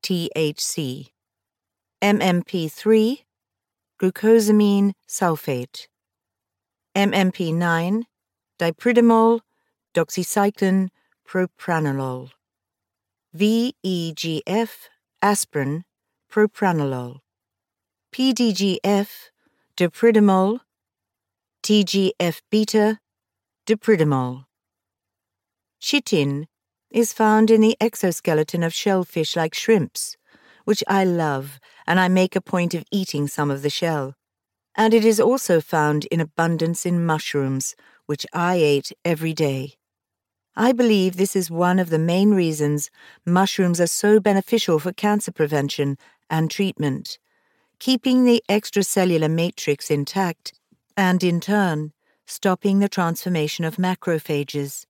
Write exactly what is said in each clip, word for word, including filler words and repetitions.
T H C. M M P three, glucosamine sulfate. M M P nine, dipridamole, doxycycline, propranolol. V E G F, aspirin, propranolol. P D G F, dipridamole. T G F beta, dipridamole. Chitin is found in the exoskeleton of shellfish like shrimps, which I love, and I make a point of eating some of the shell. And it is also found in abundance in mushrooms, which I ate every day. I believe this is one of the main reasons mushrooms are so beneficial for cancer prevention and treatment, keeping the extracellular matrix intact and, in turn, stopping the transformation of macrophages.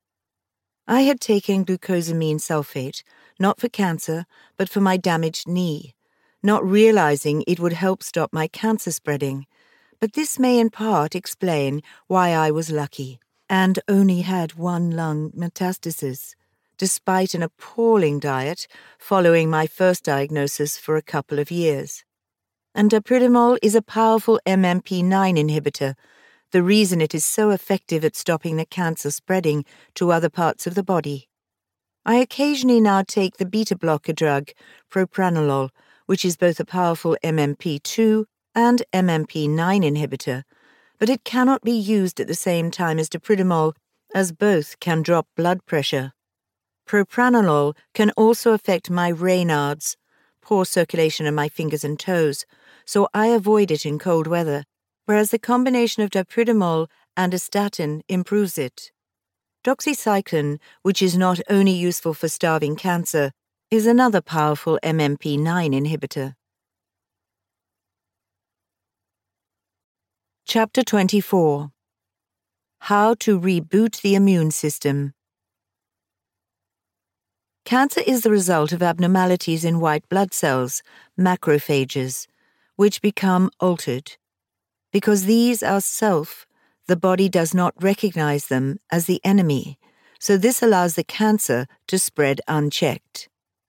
I had taken glucosamine sulfate, not for cancer, but for my damaged knee, not realizing it would help stop my cancer spreading. But this may in part explain why I was lucky and only had one lung metastasis, despite an appalling diet following my first diagnosis for a couple of years. And dipridamole is a powerful M M P nine inhibitor, the reason it is so effective at stopping the cancer spreading to other parts of the body. I occasionally now take the beta-blocker drug, propranolol, which is both a powerful M M P two and M M P nine inhibitor, but it cannot be used at the same time as dipridamole, as both can drop blood pressure. Propranolol can also affect my Raynaud's, poor circulation in my fingers and toes, so I avoid it in cold weather, whereas the combination of dipridamole and a statin improves it. Doxycycline, which is not only useful for starving cancer, is another powerful M M P nine inhibitor. Chapter twenty-four. How to reboot the immune system. Cancer is the result of abnormalities in white blood cells, macrophages, which become altered. Because these are self, the body does not recognize them as the enemy, so this allows the cancer to spread unchecked.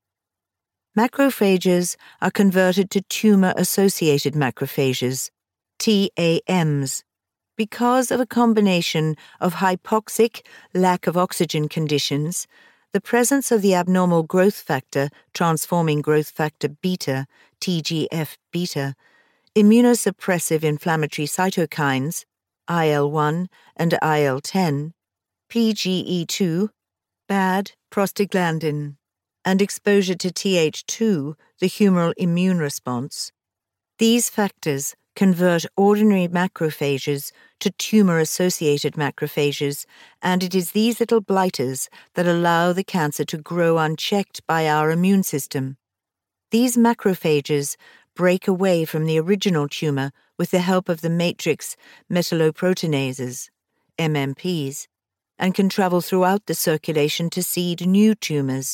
Macrophages are converted to tumor-associated macrophages, T A Ms, because of a combination of hypoxic, lack of oxygen conditions, the presence of the abnormal growth factor transforming growth factor beta, T G F beta, immunosuppressive inflammatory cytokines, I L one and I L ten, P G E two, bad prostaglandin, and exposure to T H two, the humoral immune response. These factors convert ordinary macrophages to tumor-associated macrophages, and it is these little blighters that allow the cancer to grow unchecked by our immune system. These macrophages break away from the original tumor with the help of the matrix metalloproteinases, M M Ps, and can travel throughout the circulation to seed new tumors.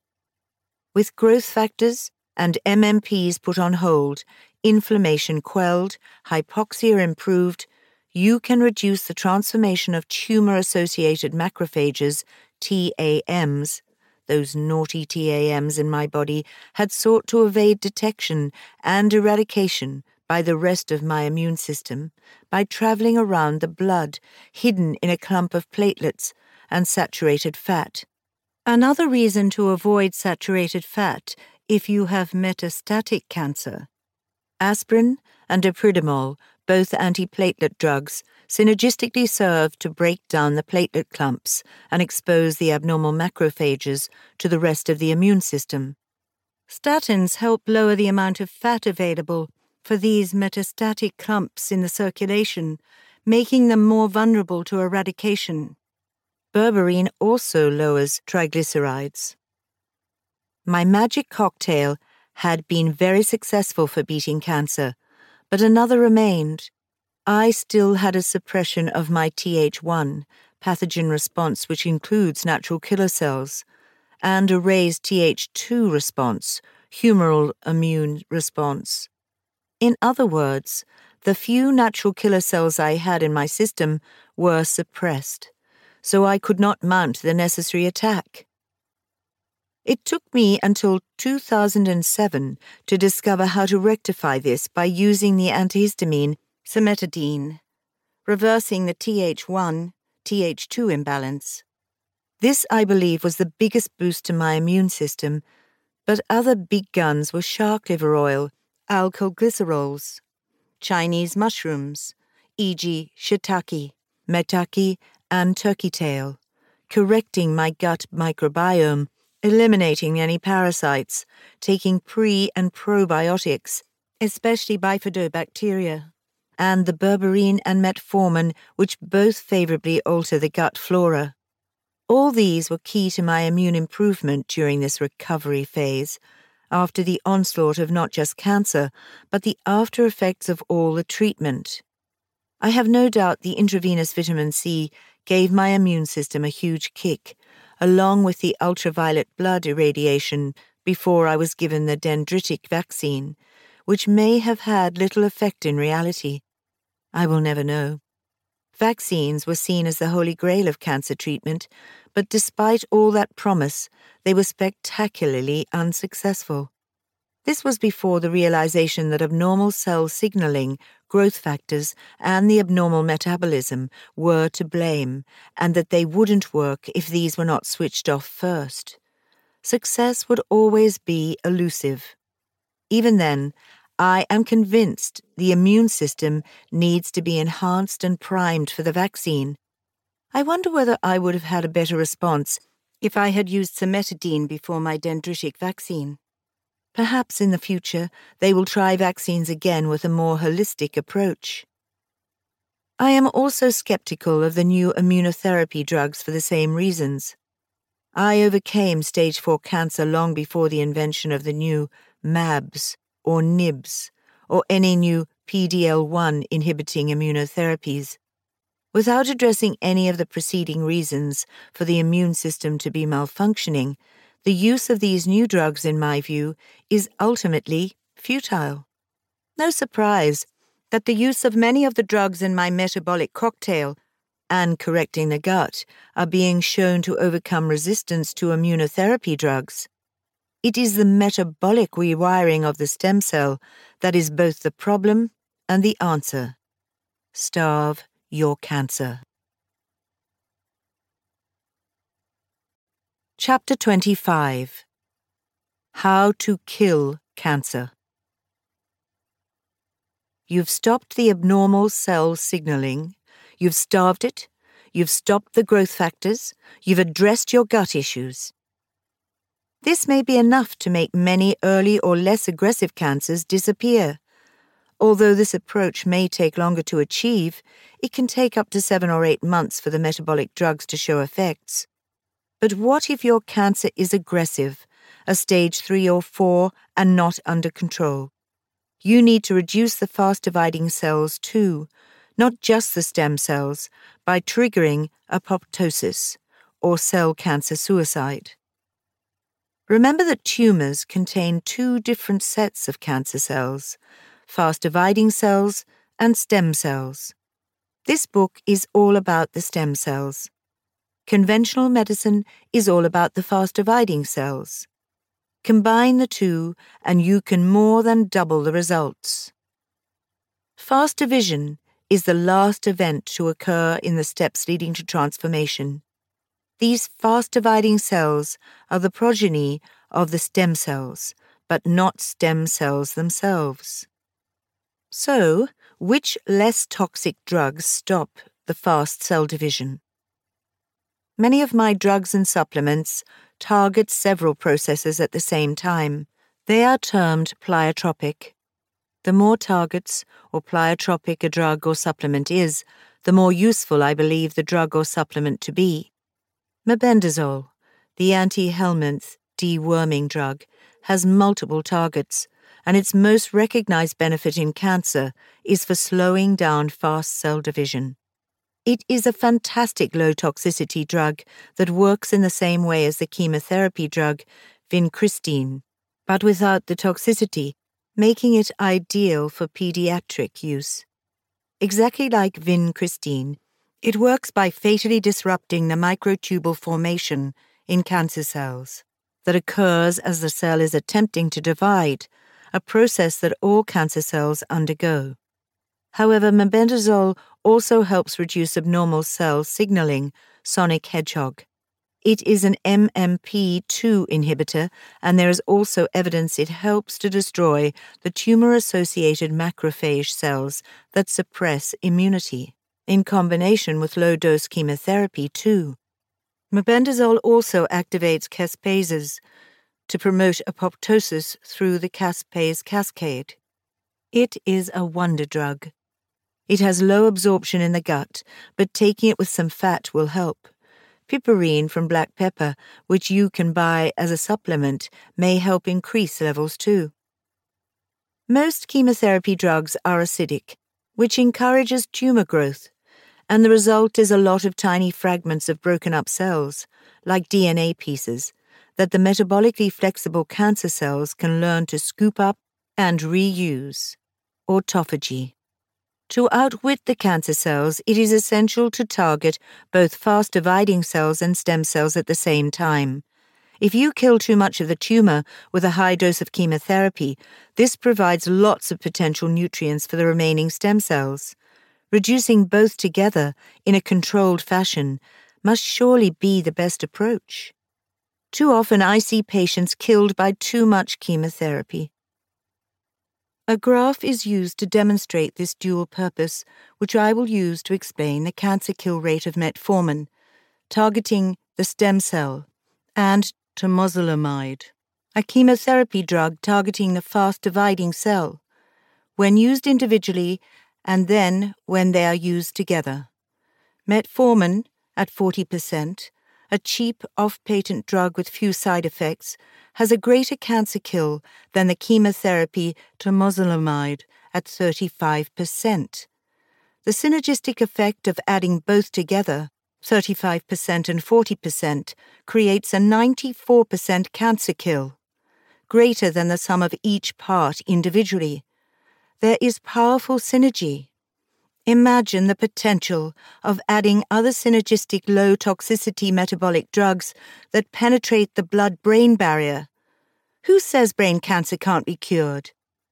With growth factors and M M Ps put on hold, inflammation quelled, hypoxia improved, you can reduce the transformation of tumor-associated macrophages, T A Ms. Those naughty T A Ms in my body had sought to evade detection and eradication by the rest of my immune system by traveling around the blood, hidden in a clump of platelets and saturated fat. Another reason to avoid saturated fat if you have metastatic cancer. Aspirin and dipridamole, both antiplatelet drugs, synergistically serve to break down the platelet clumps and expose the abnormal macrophages to the rest of the immune system. Statins help lower the amount of fat available for these metastatic clumps in the circulation, making them more vulnerable to eradication. Berberine also lowers triglycerides. My magic cocktail had been very successful for beating cancer, but another remained. I still had a suppression of my T H one, pathogen response which includes natural killer cells, and a raised T H two response, humoral immune response. In other words, the few natural killer cells I had in my system were suppressed, so I could not mount the necessary attack. It took me until two thousand seven to discover how to rectify this by using the antihistamine cimetidine, reversing the T H one T H two imbalance. This, I believe, was the biggest boost to my immune system, but other big guns were shark liver oil, alkylglycerols, Chinese mushrooms, for example shiitake, maitake, and turkey tail, correcting my gut microbiome, eliminating any parasites, taking pre- and probiotics, especially bifidobacteria, and the berberine and metformin, which both favorably alter the gut flora. All these were key to my immune improvement during this recovery phase, after the onslaught of not just cancer, but the after effects of all the treatment. I have no doubt the intravenous vitamin C gave my immune system a huge kick, along with the ultraviolet blood irradiation before I was given the dendritic vaccine, which may have had little effect in reality. I will never know. Vaccines were seen as the holy grail of cancer treatment, but despite all that promise, they were spectacularly unsuccessful. This was before the realization that abnormal cell signaling, growth factors, and the abnormal metabolism were to blame, and that they wouldn't work if these were not switched off first. Success would always be elusive. Even then, I am convinced the immune system needs to be enhanced and primed for the vaccine. I wonder whether I would have had a better response if I had used cimetidine before my dendritic vaccine. Perhaps in the future they will try vaccines again with a more holistic approach. I am also skeptical of the new immunotherapy drugs for the same reasons. I overcame stage four cancer long before the invention of the new mAbs or nibs or any new P D L one inhibiting immunotherapies. Without addressing any of the preceding reasons for the immune system to be malfunctioning, the use of these new drugs, in my view, is ultimately futile. No surprise that the use of many of the drugs in my metabolic cocktail and correcting the gut are being shown to overcome resistance to immunotherapy drugs. It is the metabolic rewiring of the stem cell that is both the problem and the answer. Starve your cancer. Chapter twenty-five. How to Kill Cancer. You've stopped the abnormal cell signaling, you've starved it, you've stopped the growth factors, you've addressed your gut issues. This may be enough to make many early or less aggressive cancers disappear. Although this approach may take longer to achieve, it can take up to seven or eight months for the metabolic drugs to show effects. But what if your cancer is aggressive, a stage three or four, and not under control? You need to reduce the fast-dividing cells too, not just the stem cells, by triggering apoptosis, or cell cancer suicide. Remember that tumors contain two different sets of cancer cells, fast-dividing cells and stem cells. This book is all about the stem cells. Conventional medicine is all about the fast-dividing cells. Combine the two and you can more than double the results. Fast division is the last event to occur in the steps leading to transformation. These fast-dividing cells are the progeny of the stem cells, but not stem cells themselves. So, which less toxic drugs stop the fast cell division? Many of my drugs and supplements target several processes at the same time. They are termed pleiotropic. The more targets or pleiotropic a drug or supplement is, the more useful I believe the drug or supplement to be. Mebendazole, the anti-helminth deworming drug, has multiple targets, and its most recognized benefit in cancer is for slowing down fast cell division. It is a fantastic low-toxicity drug that works in the same way as the chemotherapy drug vincristine, but without the toxicity, making it ideal for pediatric use. Exactly like vincristine, it works by fatally disrupting the microtubule formation in cancer cells. that occurs as the cell is attempting to divide, a process that all cancer cells undergo. However, mebendazole also helps reduce abnormal cell signaling, sonic hedgehog. It is an M M P two inhibitor, and there is also evidence it helps to destroy the tumor-associated macrophage cells that suppress immunity, in combination with low-dose chemotherapy too. Mebendazole also activates caspases to promote apoptosis through the caspase cascade. It is a wonder drug. It has low absorption in the gut, but taking it with some fat will help. Piperine from black pepper, which you can buy as a supplement, may help increase levels too. Most chemotherapy drugs are acidic, which encourages tumor growth, and the result is a lot of tiny fragments of broken up cells, like D N A pieces, that the metabolically flexible cancer cells can learn to scoop up and reuse. Autophagy. To outwit the cancer cells, it is essential to target both fast-dividing cells and stem cells at the same time. If you kill too much of the tumor with a high dose of chemotherapy, this provides lots of potential nutrients for the remaining stem cells. Reducing both together in a controlled fashion must surely be the best approach. Too often I see patients killed by too much chemotherapy. A graph is used to demonstrate this dual purpose, which I will use to explain the cancer kill rate of metformin, targeting the stem cell, and temozolomide, a chemotherapy drug targeting the fast-dividing cell, when used individually and then when they are used together. Metformin, at forty percent, a cheap, off-patent drug with few side effects, has a greater cancer kill than the chemotherapy temozolomide at thirty-five percent. The synergistic effect of adding both together, thirty-five percent and forty percent, creates a ninety-four percent cancer kill, greater than the sum of each part individually. There is powerful synergy. Imagine the potential of adding other synergistic low-toxicity metabolic drugs that penetrate the blood-brain barrier. Who says brain cancer can't be cured?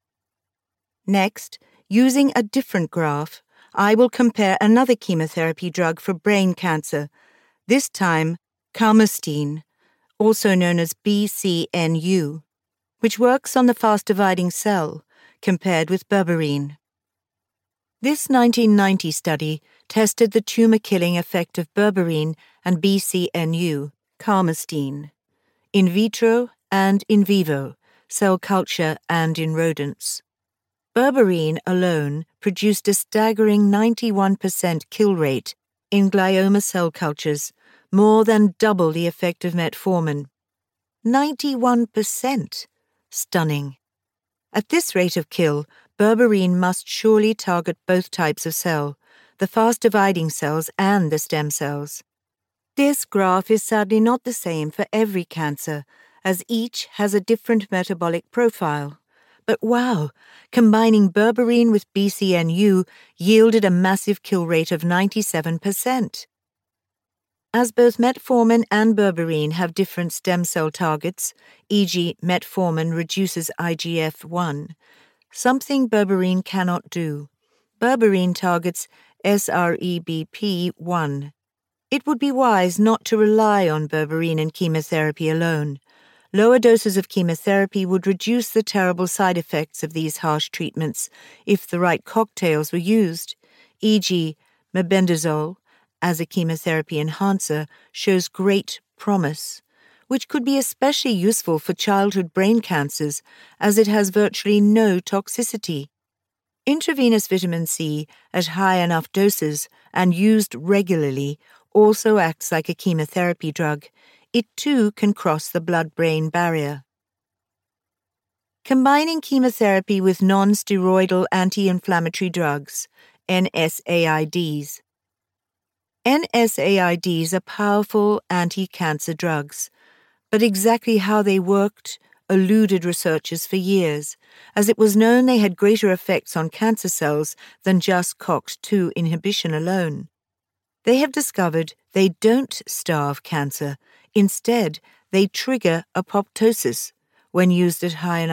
Next, using a different graph, I will compare another chemotherapy drug for brain cancer, this time calmustine, also known as B C N U, which works on the fast-dividing cell, compared with berberine. This nineteen ninety study tested the tumor-killing effect of berberine and B C N U, calmustine, in vitro and in vivo, cell culture and in rodents. Berberine alone produced a staggering ninety-one percent kill rate in glioma cell cultures, more than double the effect of metformin. ninety-one percent! Stunning. At this rate of kill, berberine must surely target both types of cell, the fast-dividing cells and the stem cells. This graph is sadly not the same for every cancer, as each has a different metabolic profile. But wow, combining berberine with B C N U yielded a massive kill rate of ninety-seven percent. As both metformin and berberine have different stem cell targets, for example metformin reduces I G F one, something berberine cannot do. Berberine targets S R E B P one. It would be wise not to rely on berberine in chemotherapy alone. Lower doses of chemotherapy would reduce the terrible side effects of these harsh treatments if the right cocktails were used. for example, mebendazole, as a chemotherapy enhancer, shows great promise, which could be especially useful for childhood brain cancers as it has virtually no toxicity. Intravenous vitamin C at high enough doses and used regularly also acts like a chemotherapy drug. It too can cross the blood-brain barrier. Combining chemotherapy with non-steroidal anti-inflammatory drugs, N SAIDs. N SAIDs are powerful anti-cancer drugs, but exactly how they worked eluded researchers for years, as it was known they had greater effects on cancer cells than just COX two inhibition alone. They have discovered they don't starve cancer. Instead, They trigger apoptosis when used at high